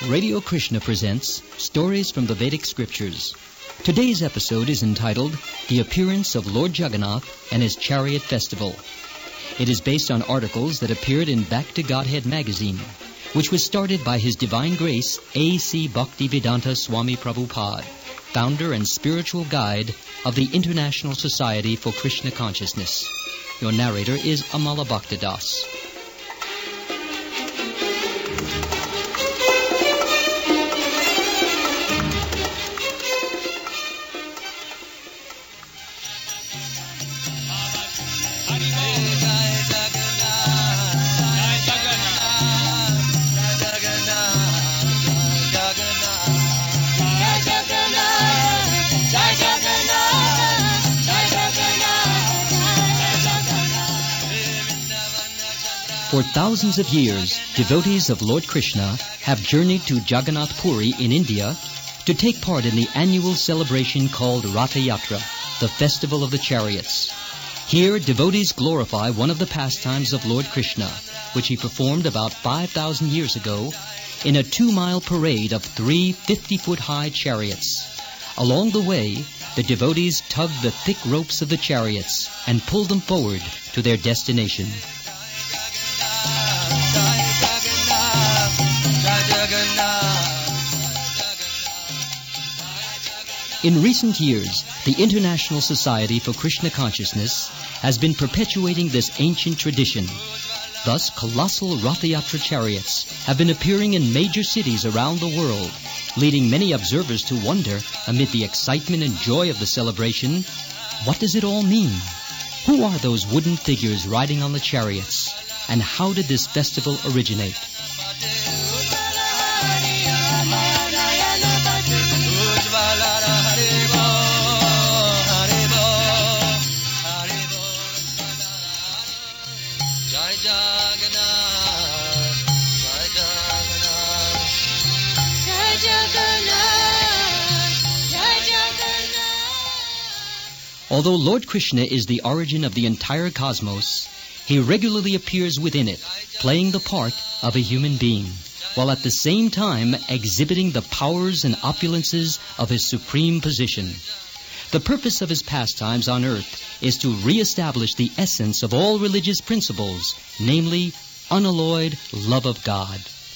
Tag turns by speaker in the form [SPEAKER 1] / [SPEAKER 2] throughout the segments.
[SPEAKER 1] Radio Krishna presents Stories from the Vedic Scriptures. Today's episode is entitled The Appearance of Lord Jagannath and His Chariot Festival. It is based on articles that appeared in Back to Godhead magazine, which was started by His Divine Grace A.C. Bhaktivedanta Swami Prabhupada, founder and spiritual guide of the International Society for Krishna Consciousness. Your narrator is Amala Bhaktadas. For thousands of years, devotees of Lord Krishna have journeyed to Jagannath Puri in India to take part in the annual celebration called Ratha Yatra, the Festival of the Chariots. Here, devotees glorify one of the pastimes of Lord Krishna, which he performed about 5,000 years ago in a 2-mile parade of 3 50-foot-high chariots. Along the way, the devotees tug the thick ropes of the chariots and pull them forward to their destination. In recent years, the International Society for Krishna Consciousness has been perpetuating this ancient tradition. Thus, colossal Ratha Yatra chariots have been appearing in major cities around the world, leading many observers to wonder, amid the excitement and joy of the celebration, what does it all mean? Who are those wooden figures riding on the chariots? And how did this festival originate? Although Lord Krishna is the origin of the entire cosmos, he regularly appears within it, playing the part of a human being, while at the same time exhibiting the powers and opulences of his supreme position. The purpose of his pastimes on earth is to re-establish the essence of all religious principles, namely, unalloyed love of God.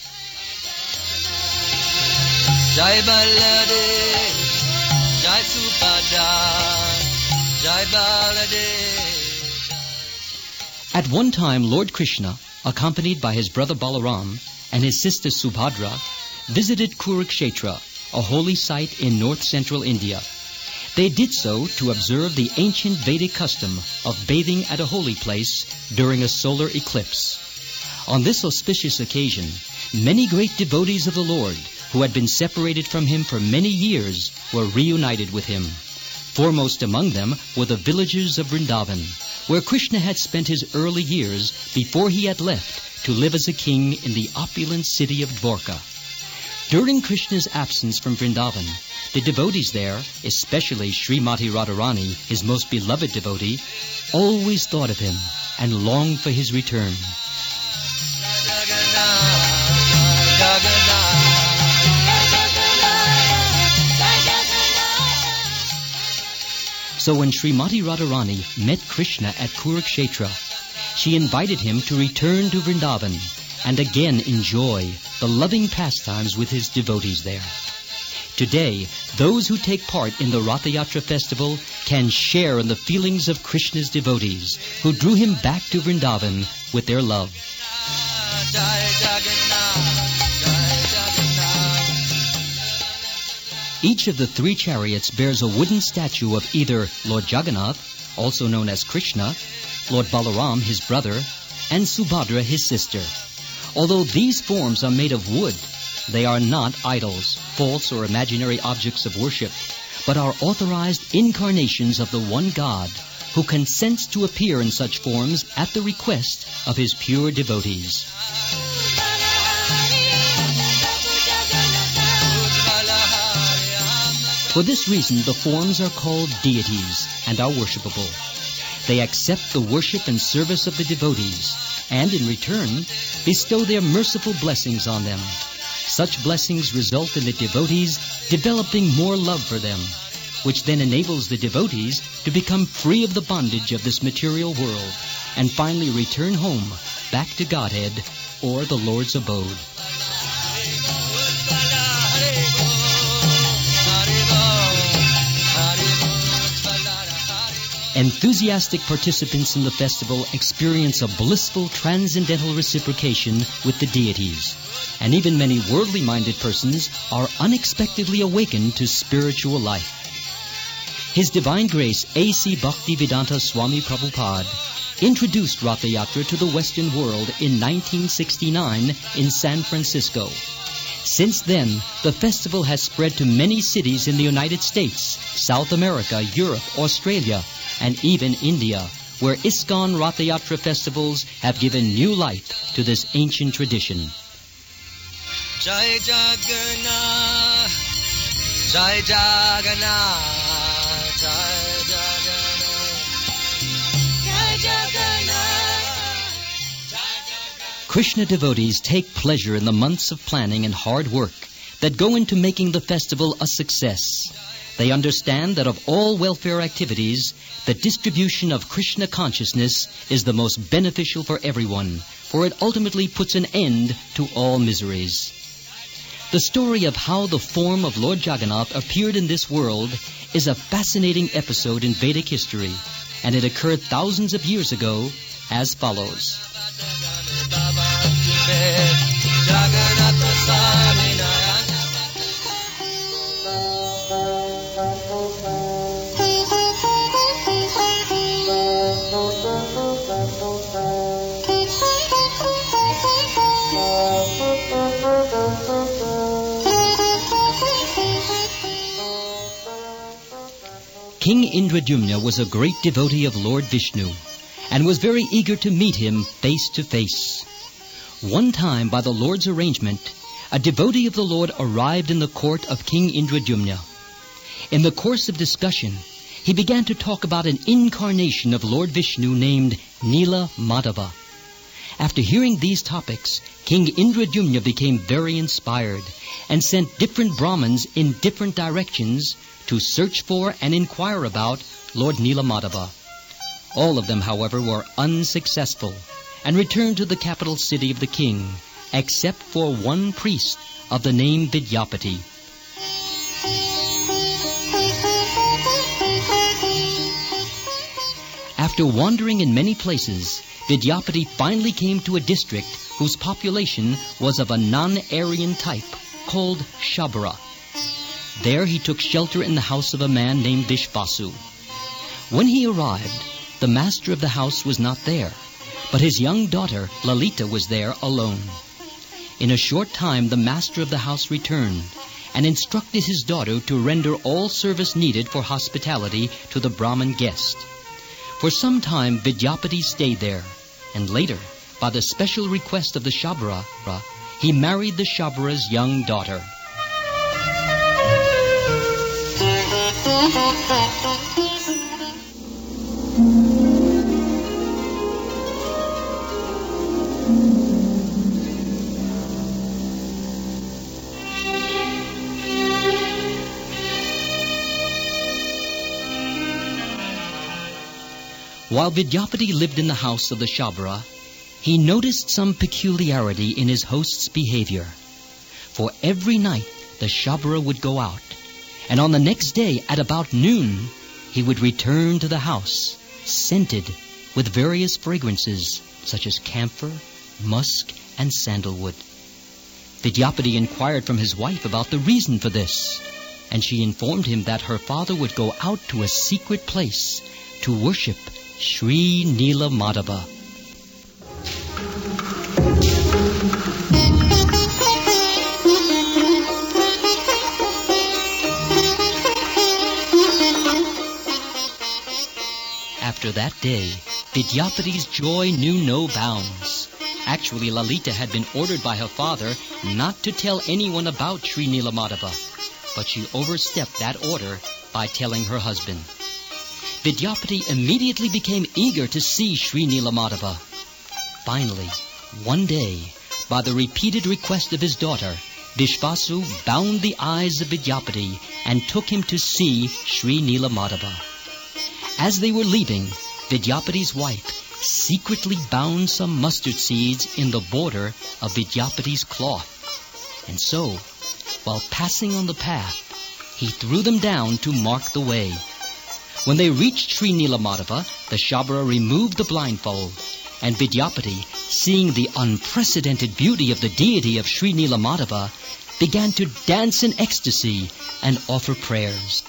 [SPEAKER 1] Jai Baladev, Jai Subhadra, Jai Baladev. At one time, Lord Krishna, accompanied by his brother Balaram and his sister Subhadra, visited Kurukshetra, a holy site in north-central India. They did so to observe the ancient Vedic custom of bathing at a holy place during a solar eclipse. On this auspicious occasion, many great devotees of the Lord, who had been separated from him for many years, were reunited with him. Foremost among them were the villagers of Vrindavan, where Krishna had spent his early years before he had left to live as a king in the opulent city of Dwarka. During Krishna's absence from Vrindavan, the devotees there, especially Srimati Radharani, his most beloved devotee, always thought of him and longed for his return. So when Srimati Radharani met Krishna at Kurukshetra, she invited him to return to Vrindavan and again enjoy the loving pastimes with his devotees there. Today, those who take part in the Ratha Yatra festival can share in the feelings of Krishna's devotees, who drew him back to Vrindavan with their love. Each of the 3 chariots bears a wooden statue of either Lord Jagannath, also known as Krishna, Lord Balaram, his brother, and Subhadra, his sister. Although these forms are made of wood, they are not idols, false or imaginary objects of worship, but are authorized incarnations of the one God, who consents to appear in such forms at the request of his pure devotees. For this reason, the forms are called deities and are worshipable. They accept the worship and service of the devotees, and in return, bestow their merciful blessings on them. Such blessings result in the devotees developing more love for them, which then enables the devotees to become free of the bondage of this material world and finally return home, back to Godhead or the Lord's abode. Enthusiastic participants in the festival experience a blissful transcendental reciprocation with the deities, and even many worldly-minded persons are unexpectedly awakened to spiritual life. His Divine Grace A.C. Bhaktivedanta Swami Prabhupada introduced Ratha Yatra to the Western world in 1969 in San Francisco. Since then, the festival has spread to many cities in the United States, South America, Europe, Australia, and even India, where ISKCON Ratha Yatra festivals have given new life to this ancient tradition.
[SPEAKER 2] Jai Jagannath, Jai Jagannath, Jai Jagannath, Jai Jagannath.
[SPEAKER 1] Krishna devotees take pleasure in the months of planning and hard work that go into making the festival a success. They understand that of all welfare activities, the distribution of Krishna consciousness is the most beneficial for everyone, for it ultimately puts an end to all miseries. The story of how the form of Lord Jagannath appeared in this world is a fascinating episode in Vedic history, and it occurred thousands of years ago as follows. King Indradyumna was a great devotee of Lord Vishnu and was very eager to meet him face to face. One time, by the Lord's arrangement, a devotee of the Lord arrived in the court of King Indradyumna. In the course of discussion, he began to talk about an incarnation of Lord Vishnu named Nila Madhava. After hearing these topics, King Indradyumna became very inspired and sent different Brahmins in different directions to search for and inquire about Lord Nila Madhava. All of them, however, were unsuccessful and returned to the capital city of the king, except for one priest of the name Vidyapati. After wandering in many places, Vidyapati finally came to a district whose population was of a non-Aryan type called Shabra. There he took shelter in the house of a man named Vishvasu. When he arrived, the master of the house was not there, but his young daughter Lalita was there alone. In a short time, the master of the house returned and instructed his daughter to render all service needed for hospitality to the Brahmin guest. For some time, Vidyapati stayed there, and later, by the special request of the Shabra, he married the Shabra's young daughter. While Vidyapati lived in the house of the Shabra, he noticed some peculiarity in his host's behavior. For every night, the Shabra would go out, and on the next day, at about noon, he would return to the house, scented with various fragrances, such as camphor, musk, and sandalwood. Vidyapati inquired from his wife about the reason for this, and she informed him that her father would go out to a secret place to worship Sri Nila Madhava. After that day, Vidyapati's joy knew no bounds. Actually, Lalita had been ordered by her father not to tell anyone about Sri Nila Madhava, but she overstepped that order by telling her husband. Vidyapati immediately became eager to see Sri Nila Madhava. Finally, one day, by the repeated request of his daughter, Vishvasu bound the eyes of Vidyapati and took him to see Sri Nilamadava. As they were leaving, Vidyapati's wife secretly bound some mustard seeds in the border of Vidyapati's cloth. And so, while passing on the path, he threw them down to mark the way. When they reached Sri Nilamadava, the Shabara removed the blindfold, and Vidyapati, seeing the unprecedented beauty of the deity of Sri Nilamadava, began to dance in ecstasy and offer prayers.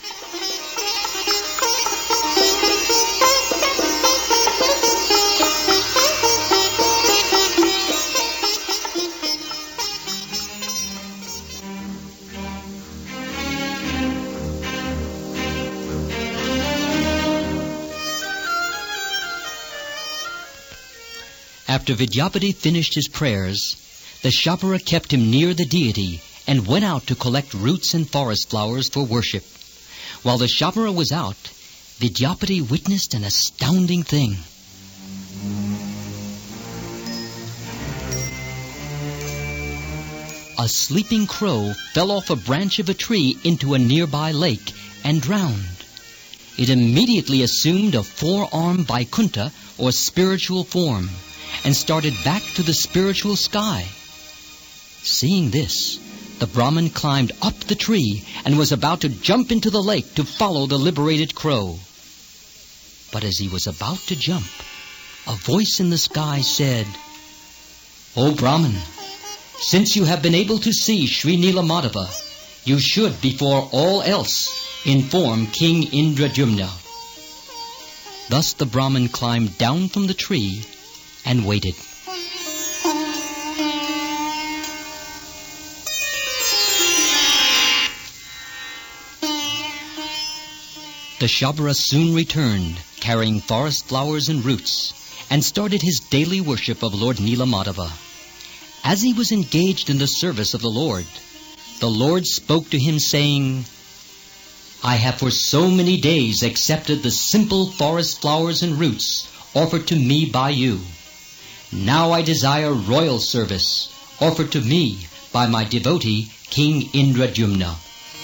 [SPEAKER 1] After Vidyapati finished his prayers, the Shabara kept him near the deity and went out to collect roots and forest flowers for worship. While the Shabara was out, Vidyapati witnessed an astounding thing. A sleeping crow fell off a branch of a tree into a nearby lake and drowned. It immediately assumed a four-armed Vaikuntha, or spiritual form, and started back to the spiritual sky. Seeing this, the Brahmin climbed up the tree and was about to jump into the lake to follow the liberated crow. But as he was about to jump, a voice in the sky said, "O Brahmin, since you have been able to see Sri Nilamadava, you should, before all else, inform King Indradyumna." Thus the Brahmin climbed down from the tree and waited. The Shabara soon returned, carrying forest flowers and roots, and started his daily worship of Lord Nilamadava. As he was engaged in the service of the Lord spoke to him, saying, "I have for so many days accepted the simple forest flowers and roots offered to me by you. Now I desire royal service offered to me by my devotee, King Indradyumna."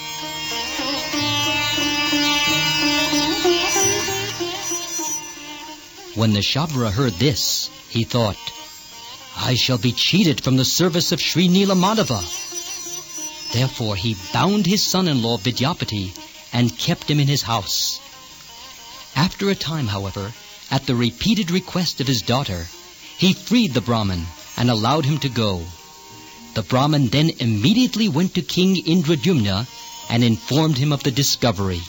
[SPEAKER 1] When the Shabara heard this, he thought, "I shall be cheated from the service of Sri Nilamadava." Therefore he bound his son-in-law Vidyapati and kept him in his house. After a time, however, at the repeated request of his daughter, he freed the Brahmin and allowed him to go. The Brahmin then immediately went to King Indradyumna and informed him of the discovery.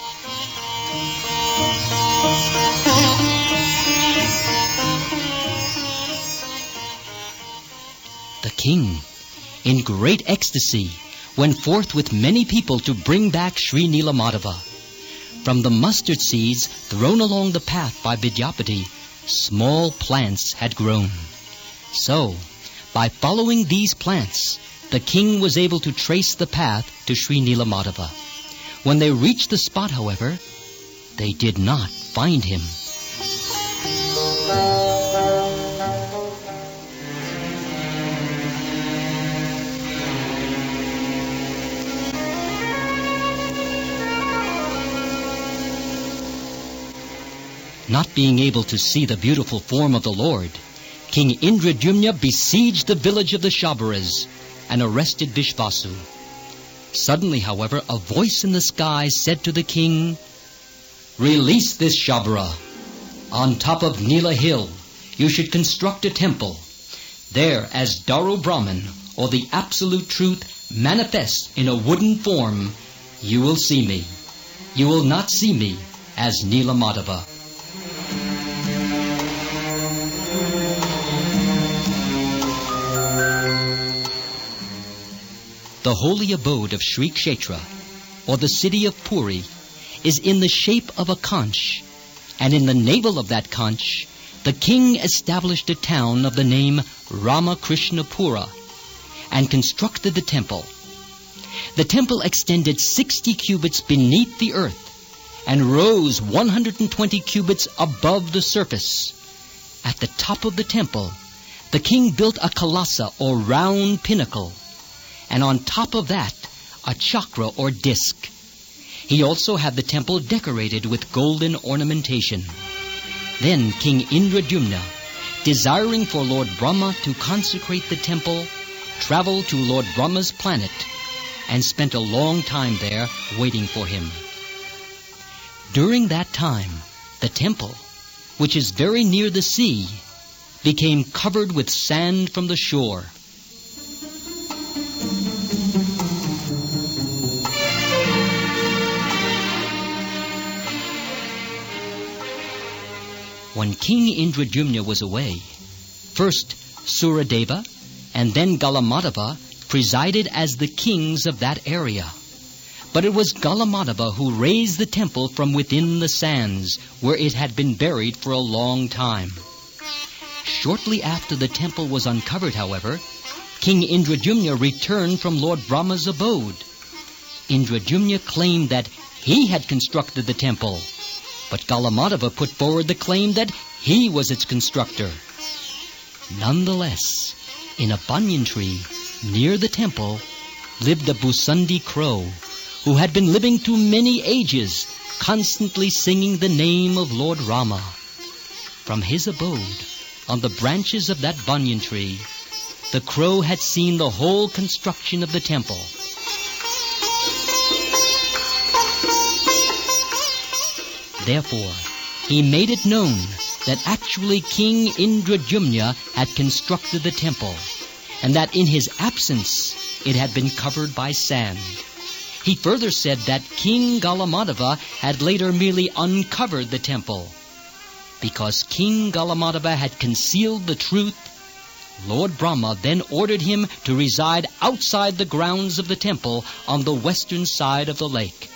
[SPEAKER 1] The king, in great ecstasy, went forth with many people to bring back Sri Nilamadava. From the mustard seeds thrown along the path by Vidyapati, small plants had grown. So, by following these plants, the king was able to trace the path to Sri Nilamadava. When they reached the spot, however, they did not find him. Not being able to see the beautiful form of the Lord, King Indradyumna besieged the village of the Shabaras and arrested Vishvasu. Suddenly, however, a voice in the sky said to the king, "Release this Shabara. On top of Nila Hill, you should construct a temple. There, as Daru Brahman, or the Absolute Truth, manifests in a wooden form, you will see me. You will not see me as Nilamadava." The holy abode of Sri Kshetra, or the city of Puri, is in the shape of a conch, and in the navel of that conch, the king established a town of the name Ramakrishnapura and constructed the temple. The temple extended 60 cubits beneath the earth and rose 120 cubits above the surface. At the top of the temple, the king built a kalasa, or round pinnacle, and on top of that, a chakra or disc. He also had the temple decorated with golden ornamentation. Then King Indradyumna, desiring for Lord Brahma to consecrate the temple, traveled to Lord Brahma's planet and spent a long time there waiting for him. During that time, the temple, which is very near the sea, became covered with sand from the shore. When King Indradyumna was away, first Suradeva and then Galamadava presided as the kings of that area. But it was Galamadava who raised the temple from within the sands, where it had been buried for a long time. Shortly after the temple was uncovered, however, King Indradyumna returned from Lord Brahma's abode. Indradyumna claimed that he had constructed the temple, but Galamadava put forward the claim that he was its constructor. Nonetheless, in a banyan tree near the temple lived a Bhusandi crow who had been living through many ages, constantly singing the name of Lord Rama. From his abode, on the branches of that banyan tree, the crow had seen the whole construction of the temple. Therefore, he made it known that actually King Indradyumna had constructed the temple, and that in his absence it had been covered by sand. He further said that King Galamadava had later merely uncovered the temple. Because King Galamadava had concealed the truth, Lord Brahma then ordered him to reside outside the grounds of the temple on the western side of the lake.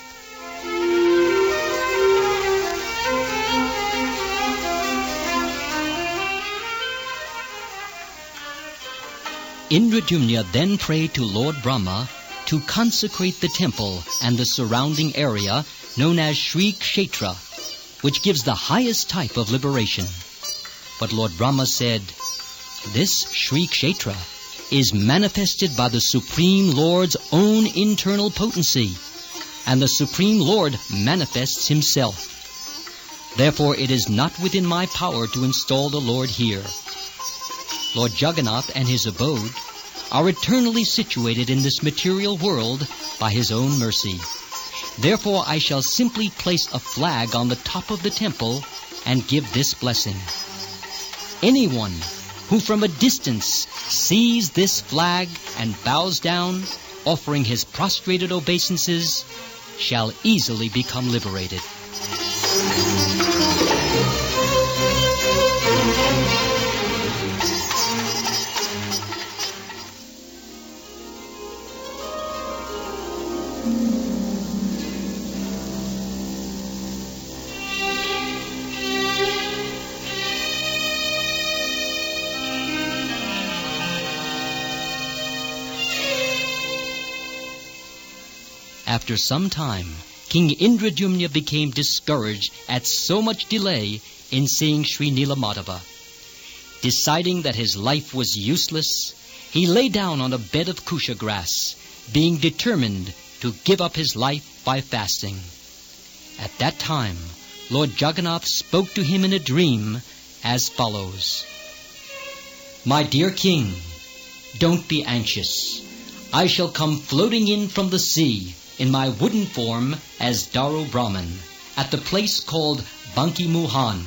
[SPEAKER 1] Indradyumna then prayed to Lord Brahma to consecrate the temple and the surrounding area known as Sri Kshetra, which gives the highest type of liberation. But Lord Brahma said, "This Sri Kshetra is manifested by the Supreme Lord's own internal potency, and the Supreme Lord manifests himself. Therefore it is not within my power to install the Lord here. Lord Jagannath and his abode are eternally situated in this material world by his own mercy. Therefore I shall simply place a flag on the top of the temple and give this blessing. Anyone who from a distance sees this flag and bows down, offering his prostrated obeisances, shall easily become liberated." After some time, King Indradyumna became discouraged at so much delay in seeing Sri Nilamadava. Deciding that his life was useless, he lay down on a bed of kusha grass, being determined to give up his life by fasting. At that time, Lord Jagannath spoke to him in a dream as follows: "My dear king, don't be anxious. I shall come floating in from the sea in my wooden form as Daru Brahman at the place called Banki Muhan.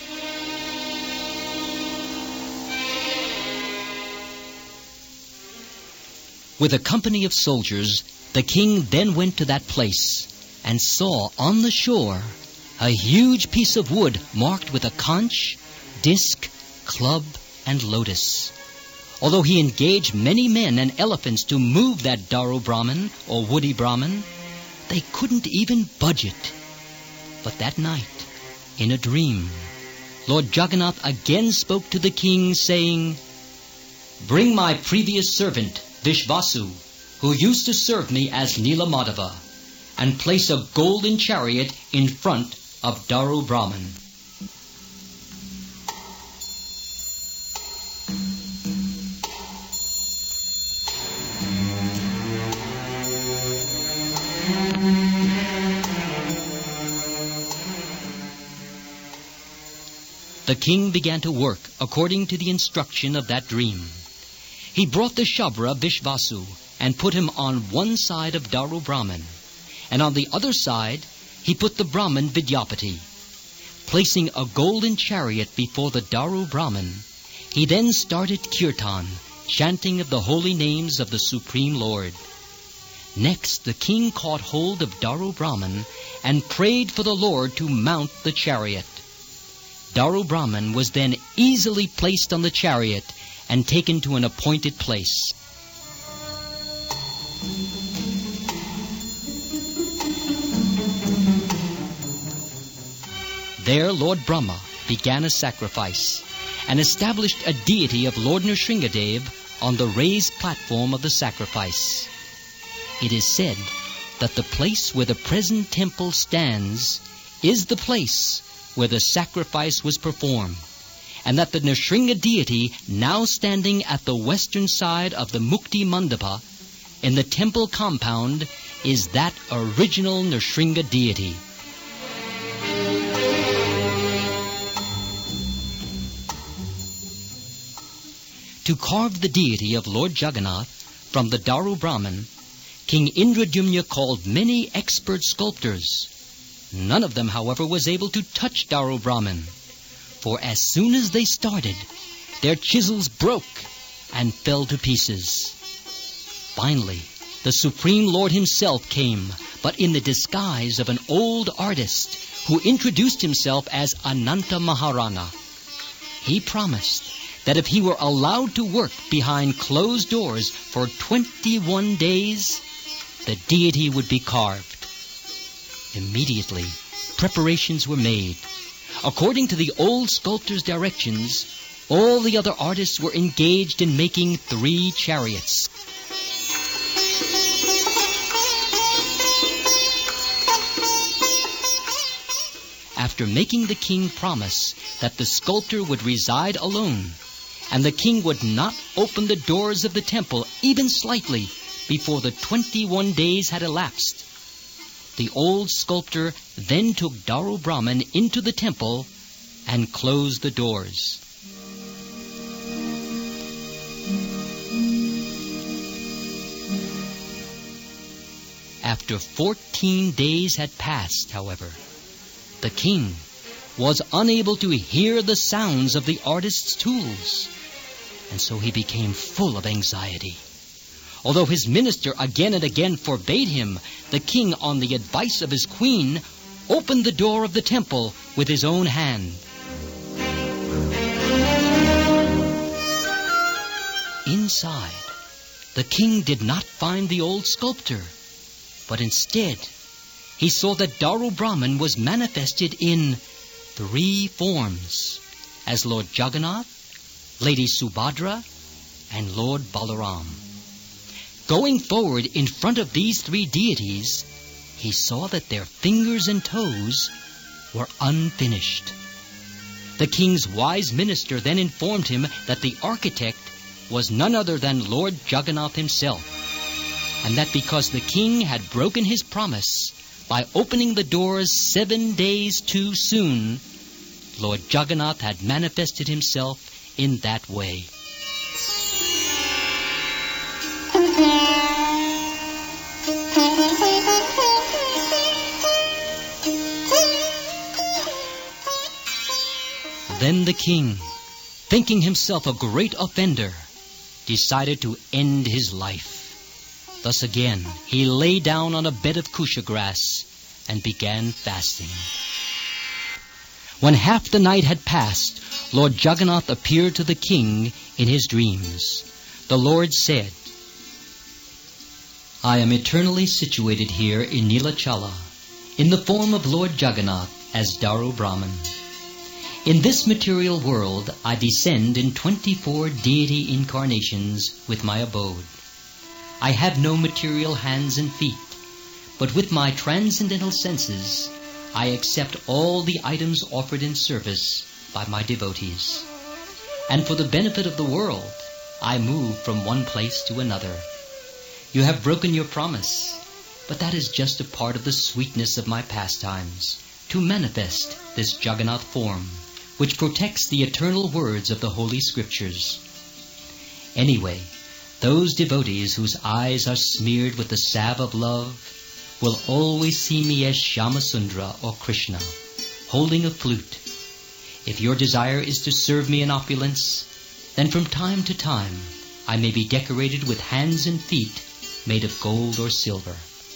[SPEAKER 1] With a company of soldiers, the king then went to that place and saw on the shore a huge piece of wood marked with a conch, disc, club, and lotus. Although he engaged many men and elephants to move that Daru Brahman or woody Brahman, they couldn't even budge it. But that night, in a dream, Lord Jagannath again spoke to the king, saying, "Bring my previous servant, Vishvasu, who used to serve me as Nilamadava, and place a golden chariot in front of Daru Brahman." The king began to work according to the instruction of that dream. He brought the Shabra Vishvasu and put him on one side of Daru Brahman, and on the other side he put the Brahman Vidyapati. Placing a golden chariot before the Daru Brahman, he then started kirtan, chanting of the holy names of the Supreme Lord. Next, the king caught hold of Daru Brahman and prayed for the Lord to mount the chariot. Daru Brahman was then easily placed on the chariot and taken to an appointed place. There Lord Brahma began a sacrifice and established a deity of Lord Nrsingadev on the raised platform of the sacrifice. It is said that the place where the present temple stands is the place where the sacrifice was performed, and that the Nrsinga deity now standing at the western side of the Mukti Mandapa in the temple compound is that original Nrsinga deity. To carve the deity of Lord Jagannath from the Daru Brahman, King Indradyumna called many expert sculptors. None of them, however, was able to touch Daru Brahman, for as soon as they started, their chisels broke and fell to pieces. Finally, the Supreme Lord himself came, but in the disguise of an old artist who introduced himself as Ananta Maharana. He promised that if he were allowed to work behind closed doors for 21 days, the deity would be carved. Immediately, preparations were made. According to the old sculptor's directions, all the other artists were engaged in making 3 chariots. After making the king promise that the sculptor would reside alone, and the king would not open the doors of the temple even slightly before the 21 days had elapsed, the old sculptor then took Daru Brahman into the temple and closed the doors. After 14 days had passed, however, the king was unable to hear the sounds of the artist's tools, and so he became full of anxiety. Although his minister again and again forbade him, the king, on the advice of his queen, opened the door of the temple with his own hand. Inside, the king did not find the old sculptor, but instead he saw that Daru Brahman was manifested in 3 forms, as Lord Jagannath, Lady Subhadra, and Lord Balaram. Going forward in front of these 3 deities, he saw that their fingers and toes were unfinished. The king's wise minister then informed him that the architect was none other than Lord Jagannath himself, and that because the king had broken his promise by opening the doors 7 days too soon, Lord Jagannath had manifested himself in that way. Then the king, thinking himself a great offender, decided to end his life. Thus again, he lay down on a bed of kusha grass and began fasting. When half the night had passed, Lord Jagannath appeared to the king in his dreams. The Lord said, "I am eternally situated here in Nilachala, in the form of Lord Jagannath as Daru Brahman. In this material world, I descend in 24 deity incarnations with my abode. I have no material hands and feet, but with my transcendental senses, I accept all the items offered in service by my devotees. And for the benefit of the world, I move from one place to another. You have broken your promise. But that is just a part of the sweetness of my pastimes, to manifest this Jagannath form, which protects the eternal words of the Holy Scriptures. Anyway, those devotees whose eyes are smeared with the salve of love will always see me as Shyamasundra or Krishna, holding a flute. If your desire is to serve me in opulence, then from time to time I may be decorated with hands and feet made of gold or silver.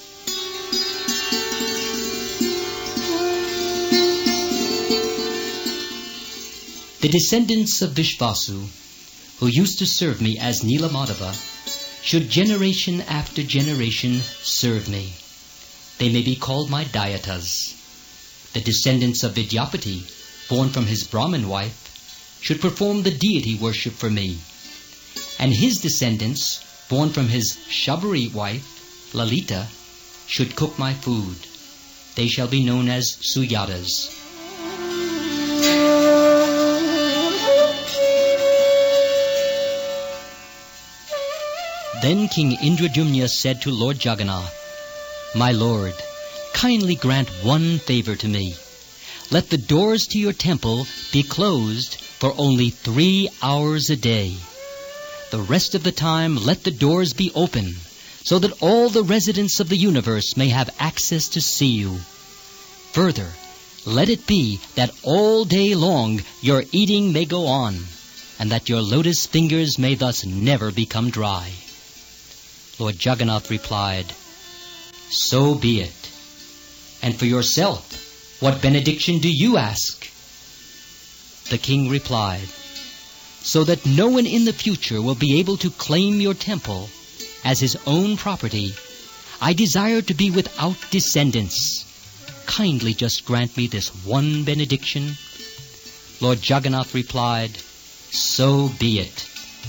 [SPEAKER 1] The descendants of Vishvasu, who used to serve me as Nilamadava, should generation after generation serve me. They may be called my Dayatas. The descendants of Vidyapati, born from his Brahmin wife, should perform the deity worship for me. And his descendants, born from his Shabari wife, Lalita, should cook my food. They shall be known as Suyadas. Then King Indradyumna said to Lord Jagannath, "My lord, kindly grant one favor to me. Let the doors to your temple be closed for only 3 hours a day. The rest of the time let the doors be open, so that all the residents of the universe may have access to see you. Further, let it be that all day long your eating may go on, and that your lotus fingers may thus never become dry." Lord Jagannath replied, "So be it. And for yourself, what benediction do you ask?" The king replied, "So that no one in the future will be able to claim your temple as his own property, I desire to be without descendants. Kindly just grant me this one benediction." Lord Jagannath replied, "So be it."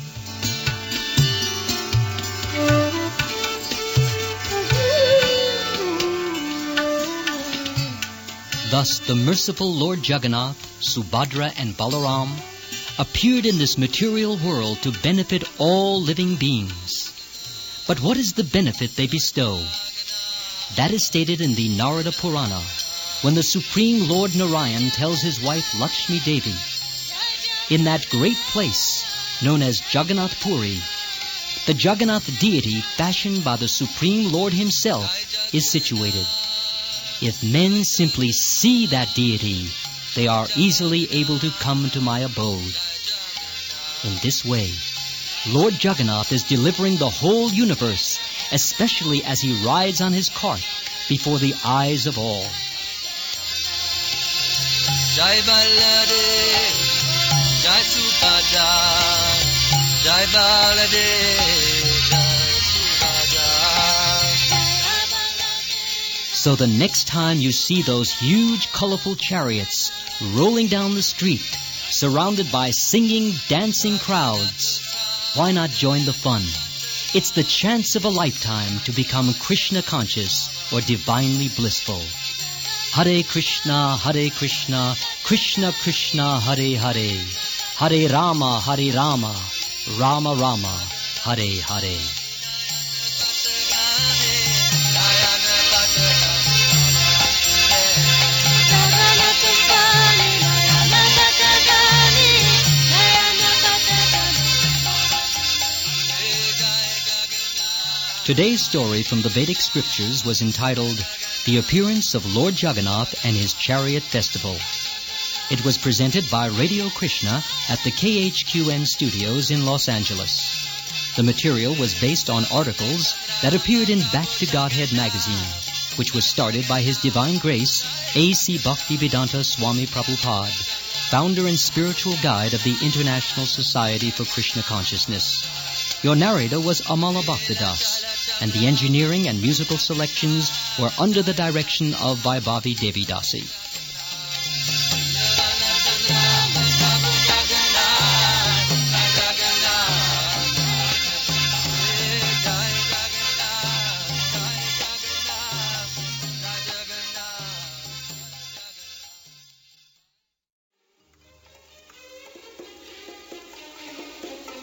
[SPEAKER 1] Thus the merciful Lord Jagannath, Subhadra and Balaram appeared in this material world to benefit all living beings. But what is the benefit they bestow? That is stated in the Narada Purana, when the Supreme Lord Narayan tells his wife Lakshmi Devi, "In that great place known as Jagannath Puri, the Jagannath deity fashioned by the Supreme Lord himself is situated. If men simply see that deity, they are easily able to come to my abode." In this way, Lord Jagannath is delivering the whole universe, especially as he rides on his cart before the eyes of all.
[SPEAKER 2] Jai Baladev, Jai Subhadra, Jai Baladev, Jai Subhadra.
[SPEAKER 1] So the next time you see those huge, colorful chariots rolling down the street, surrounded by singing, dancing crowds, why not join the fun? It's the chance of a lifetime to become Krishna conscious or divinely blissful. Hare Krishna, Krishna Krishna, Hare Hare, Hare Rama, Rama Rama, Hare Hare. Today's story from the Vedic scriptures was entitled The Appearance of Lord Jagannath and His Chariot Festival. It was presented by Radio Krishna at the KHQN studios in Los Angeles. The material was based on articles that appeared in Back to Godhead magazine, which was started by His Divine Grace, A.C. Bhaktivedanta Swami Prabhupada, founder and spiritual guide of the International Society for Krishna Consciousness. Your narrator was Amala Bhaktidas, and the engineering and musical selections were under the direction of Vaibhavi Devidasi.